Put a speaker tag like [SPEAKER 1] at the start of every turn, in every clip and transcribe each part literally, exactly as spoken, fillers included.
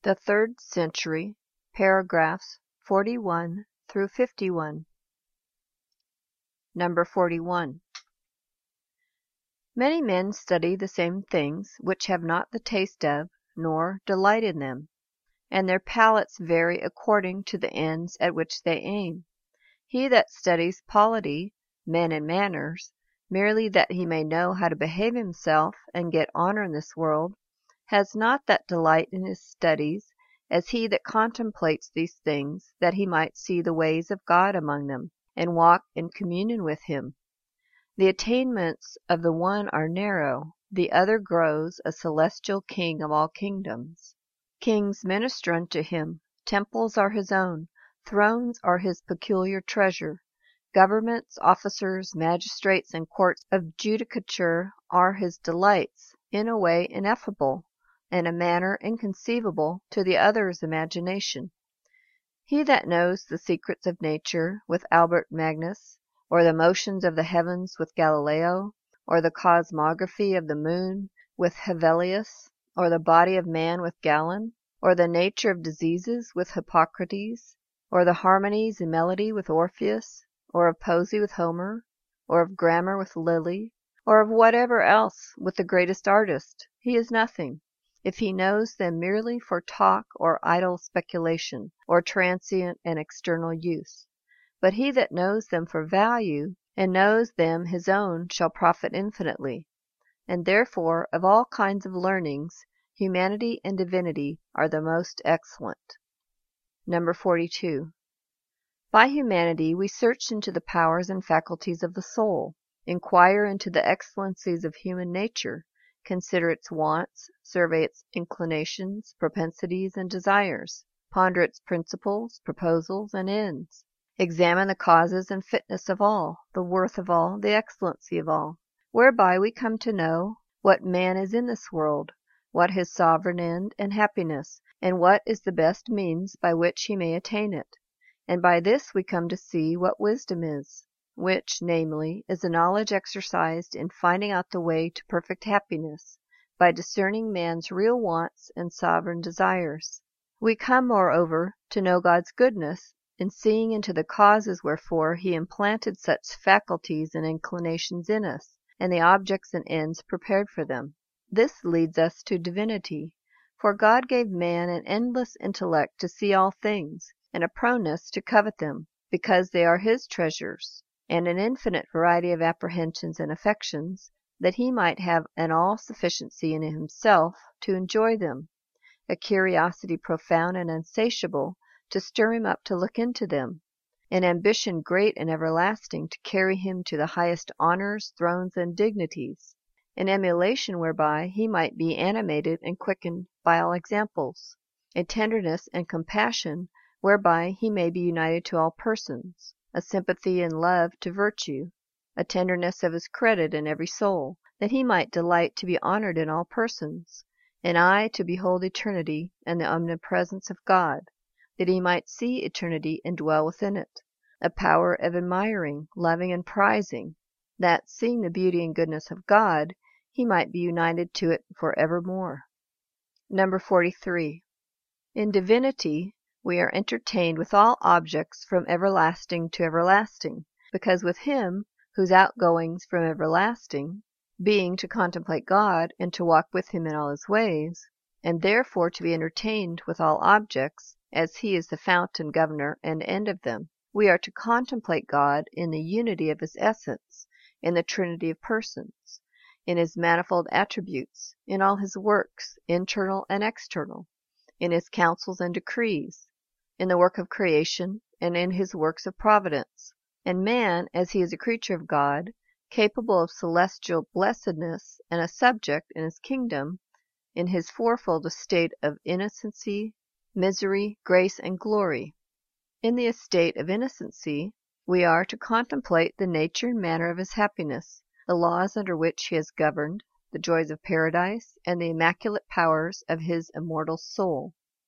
[SPEAKER 1] The third century, paragraphs forty-one through fifty-one. Number forty-one. Many men study the same things, which have not the taste of, nor delight in them, and their palates vary according to the ends at which they aim. He that studies polity, men and manners, merely that he may know how to behave himself and get honor in this world, has not that delight in his studies as he that contemplates these things, that he might see the ways of God among them, and walk in communion with him. The attainments of the one are narrow, the other grows a celestial king of all kingdoms. Kings minister unto him, temples are his own, thrones are his peculiar treasure. Governments, officers, magistrates, and courts of judicature are his delights, in a way ineffable, in a manner inconceivable to the other's imagination. He that knows the secrets of nature with Albert Magnus, or the motions of the heavens with Galileo, or the cosmography of the moon with Hevelius, or the body of man with Galen, or the nature of diseases with Hippocrates, or the harmonies and melody with Orpheus, or of poesy with Homer, or of grammar with Lilly, or of whatever else with the greatest artist, he is nothing, if he knows them merely for talk or idle speculation, or transient and external use. But he that knows them for value, and knows them his own, shall profit infinitely. And therefore of all kinds of learnings, humanity and divinity are the most excellent. Number forty-two. By humanity we search into the powers and faculties of the soul, inquire into the excellencies of human nature, consider its wants, survey its inclinations, propensities, and desires, ponder its principles, proposals, and ends, examine the causes and fitness of all, the worth of all, the excellency of all, whereby we come to know what man is in this world, what his sovereign end and happiness, and what is the best means by which he may attain it. And by this we come to see what wisdom is, which, namely, is a knowledge exercised in finding out the way to perfect happiness, by discerning man's real wants and sovereign desires. We come, moreover, to know God's goodness in seeing into the causes wherefore he implanted such faculties and inclinations in us, and the objects and ends prepared for them. This leads us to divinity, for God gave man an endless intellect to see all things, and a proneness to covet them, because they are his treasures, and an infinite variety of apprehensions and affections, that he might have an all-sufficiency in himself to enjoy them, a curiosity profound and insatiable to stir him up to look into them, an ambition great and everlasting to carry him to the highest honors, thrones, and dignities, an emulation whereby he might be animated and quickened by all examples, a tenderness and compassion whereby he may be united to all persons, a sympathy and love to virtue, a tenderness of his credit in every soul, that he might delight to be honored in all persons, an eye to behold eternity and the omnipresence of God, that he might see eternity and dwell within it, a power of admiring, loving, and prizing, that, seeing the beauty and goodness of God, he might be united to it for evermore. Number forty-three. In divinity we are entertained with all objects from everlasting to everlasting, because with him, whose outgoings from everlasting, being to contemplate God, and to walk with him in all his ways, and therefore to be entertained with all objects, as he is the fountain, governor, and end of them, we are to contemplate God in the unity of his essence, in the trinity of persons, in his manifold attributes, in all his works, internal and external, in his counsels and decrees, in the work of creation, and in his works of providence. And man, as he is a creature of God, capable of celestial blessedness, and a subject in his kingdom, in his fourfold estate of innocency, misery, grace, and glory. In the estate of innocency we are to contemplate the nature and manner of his happiness, the laws under which he has governed, the joys of paradise, and the immaculate powers of his immortal soul.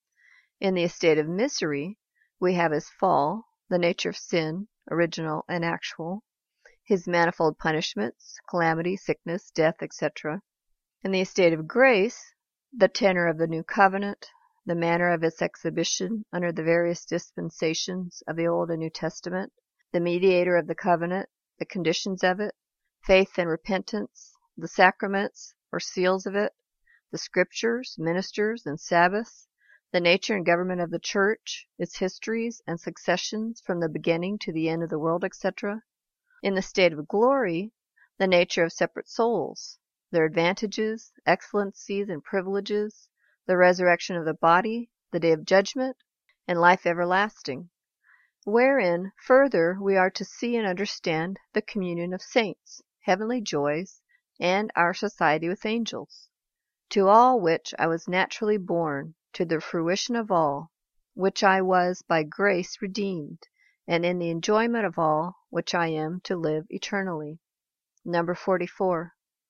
[SPEAKER 1] In the estate of misery we have his fall, the nature of sin, original and actual, his manifold punishments, calamity, sickness, death, et cetera. In the estate of grace, the tenor of the new covenant, the manner of its exhibition under the various dispensations of the Old and New Testament, the mediator of the covenant, the conditions of it, faith and repentance, the sacraments or seals of it, the scriptures, ministers, and Sabbaths, the nature and government of the church, its histories and successions from the beginning to the end of the world, et cetera. In the state of glory, the nature of separate souls, their advantages, excellencies, and privileges, the resurrection of the body, the day of judgment, and life everlasting, wherein further we are to see and understand the communion of saints, heavenly joys, and our society with angels. To all which I was naturally born, to the fruition of all, which I was by grace redeemed, and in the enjoyment of all, which I am to live eternally. Number forty-four.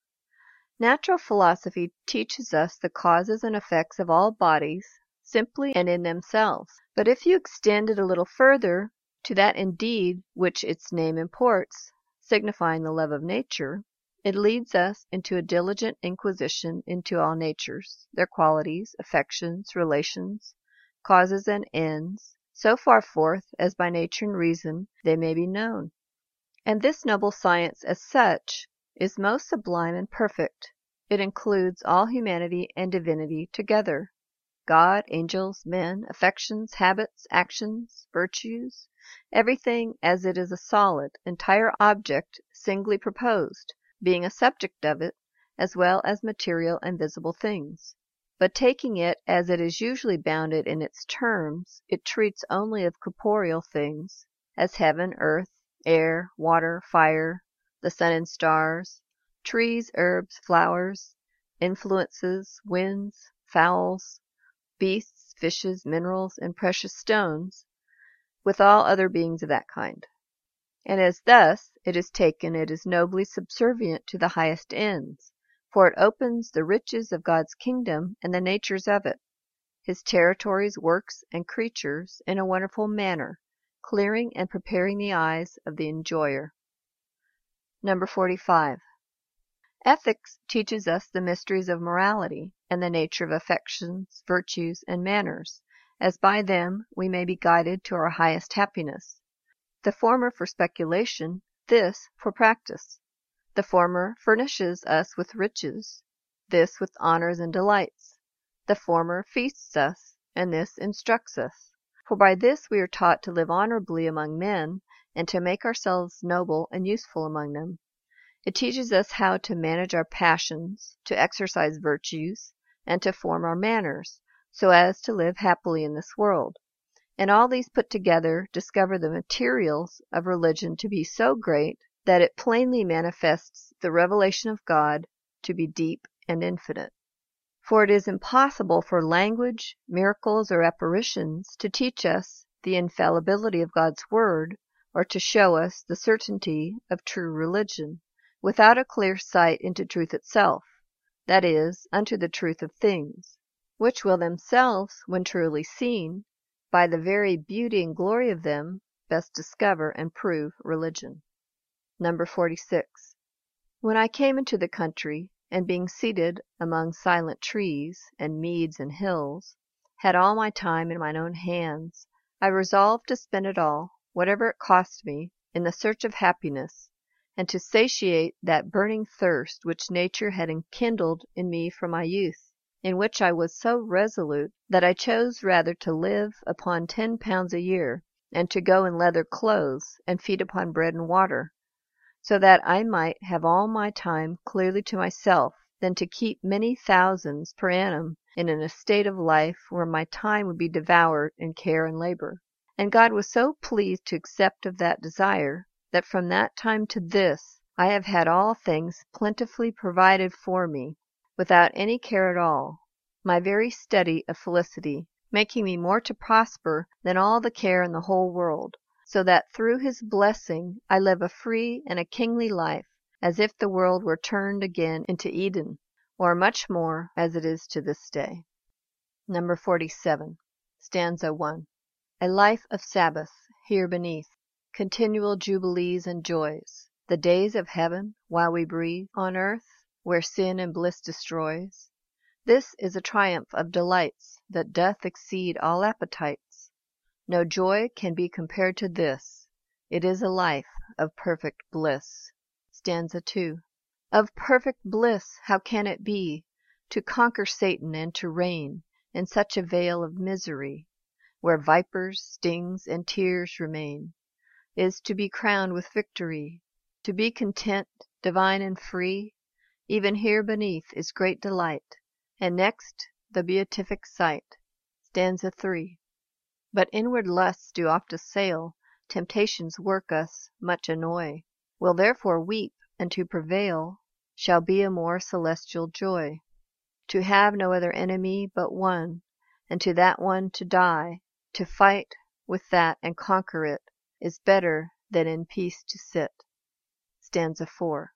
[SPEAKER 1] Natural philosophy teaches us the causes and effects of all bodies, simply and in themselves. But if you extend it a little further, to that indeed which its name imports, signifying the love of nature, it leads us into a diligent inquisition into all natures, their qualities, affections, relations, causes, and ends, so far forth as by nature and reason they may be known. And this noble science as such is most sublime and perfect. It includes all humanity and divinity together, God, angels, men, affections, habits, actions, virtues, everything as it is a solid, entire object singly proposed, being a subject of it, as well as material and visible things. But taking it as it is usually bounded in its terms, it treats only of corporeal things, as heaven, earth, air, water, fire, the sun and stars, trees, herbs, flowers, influences, winds, fowls, beasts, fishes, minerals, and precious stones, with all other beings of that kind. And as thus it is taken, it is nobly subservient to the highest ends, for it opens the riches of God's kingdom and the natures of it, his territories, works, and creatures, in a wonderful manner, clearing and preparing the eyes of the enjoyer. Number forty-five. Ethics teaches us the mysteries of morality and the nature of affections, virtues, and manners, as by them we may be guided to our highest happiness. The former for speculation, this for practice. The former furnishes us with riches, this with honors and delights. The former feasts us, and this instructs us. For by this we are taught to live honorably among men, and to make ourselves noble and useful among them. It teaches us how to manage our passions, to exercise virtues, and to form our manners, so as to live happily in this world. And all these put together discover the materials of religion to be so great that it plainly manifests the revelation of God to be deep and infinite. For it is impossible for language, miracles, or apparitions to teach us the infallibility of God's word, or to show us the certainty of true religion, without a clear sight into truth itself, that is, unto the truth of things, which will themselves, when truly seen, by the very beauty and glory of them, best discover and prove religion. Number forty-six. When I came into the country, and being seated among silent trees, and meads and hills, had all my time in mine own hands, I resolved to spend it all, whatever it cost me, in the search of happiness, and to satiate that burning thirst which nature had enkindled in me from my youth, in which I was so resolute that I chose rather to live upon ten pounds a year, and to go in leather clothes, and feed upon bread and water, so that I might have all my time clearly to myself, than to keep many thousands per annum in an estate of life where my time would be devoured in care and labor. And God was so pleased to accept of that desire, that from that time to this I have had all things plentifully provided for me, without any care at all, my very study of felicity making me more to prosper than all the care in the whole world, so that through his blessing I live a free and a kingly life, as if the world were turned again into Eden, or much more as it is to this day. Number forty-seven. Stanza one. A life of Sabbath, here beneath, continual jubilees and joys, the days of heaven, while we breathe on earth, where sin and bliss destroys, This is a triumph of delights that doth exceed all appetites. No joy can be compared to this. It is a life of perfect bliss. Stanza two. Of perfect bliss how can it be to conquer Satan and to reign in such a vale of misery, where vipers, stings, and tears remain, is to be crowned with victory, to be content, divine and free, even here beneath is great delight, and next the beatific sight. Stanza three. But inward lusts do oft assail, temptations work us, much annoy. We'll therefore weep, and to prevail shall be a more celestial joy. To have no other enemy but one, and to that one to die, to fight with that and conquer it, is better than in peace to sit. Stanza four.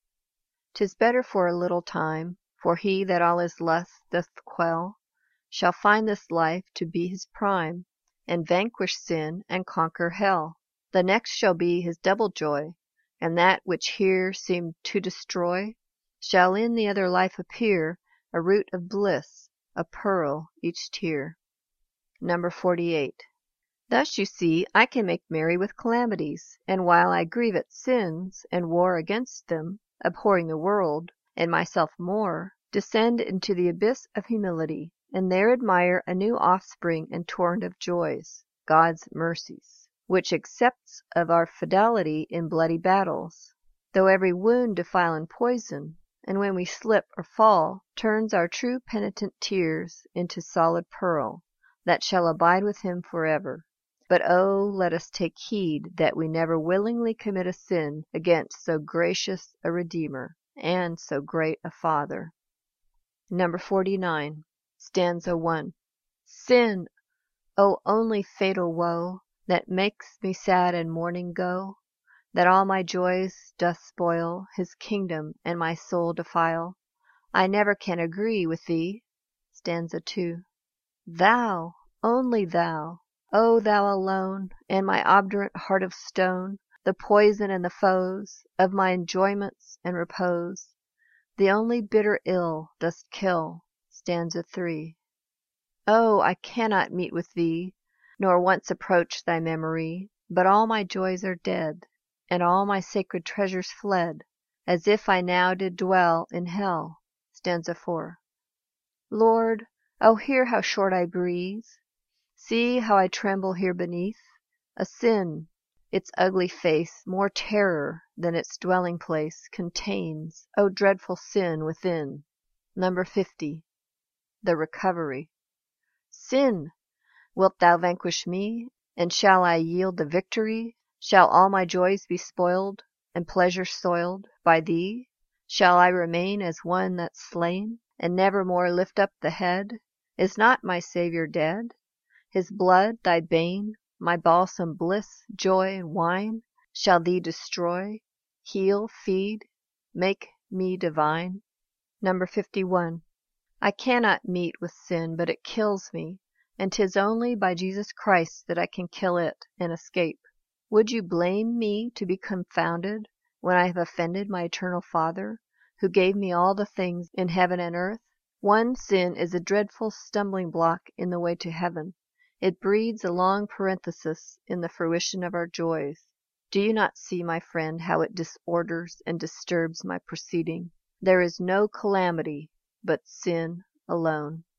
[SPEAKER 1] 'Tis better for a little time, for he that all his lusts doth quell, shall find this life to be his prime, and vanquish sin and conquer hell. The next shall be his double joy, and that which here seemed to destroy, shall in the other life appear, a root of bliss, a pearl each tear. Number forty-eight. Thus you see I can make merry with calamities, and while I grieve at sins, and war against them, abhorring the world, and myself more, descend into the abyss of humility, and there admire a new offspring and torrent of joys, God's mercies, which accepts of our fidelity in bloody battles, though every wound defile and poison, and when we slip or fall, turns our true penitent tears into solid pearl, that shall abide with him forever. But oh, let us take heed that we never willingly commit a sin against so gracious a Redeemer, and so great a Father. Number forty-nine. Stanza one. Sin, oh only fatal woe, that makes me sad and mourning go, that all my joys doth spoil, his kingdom and my soul defile. I never can agree with thee. Stanza two. Thou, only thou, O thou alone, and my obdurate heart of stone, the poison and the foes of my enjoyments and repose, the only bitter ill dost kill. Stanza three. Oh, I cannot meet with thee, nor once approach thy memory, but all my joys are dead, and all my sacred treasures fled, as if I now did dwell in hell. Stanza four. Lord, oh hear how short I breathe, see how I tremble here beneath. A sin, its ugly face, more terror than its dwelling place, contains, O dreadful sin within. Number fifty. The Recovery. Sin, wilt thou vanquish me, and shall I yield the victory? Shall all my joys be spoiled, and pleasure soiled, by thee? Shall I remain as one that's slain, and never more lift up the head? Is not my Saviour dead? His blood, thy bane, my balsam, bliss, joy, and wine, shall thee destroy, heal, feed, make me divine? Number fifty-one. I cannot meet with sin, but it kills me, and 'tis only by Jesus Christ that I can kill it and escape. Would you blame me to be confounded when I have offended my eternal Father, who gave me all the things in heaven and earth? One sin is a dreadful stumbling block in the way to heaven. It breeds a long parenthesis in the fruition of our joys. Do you not see, my friend, how it disorders and disturbs my proceeding? There is no calamity but sin alone.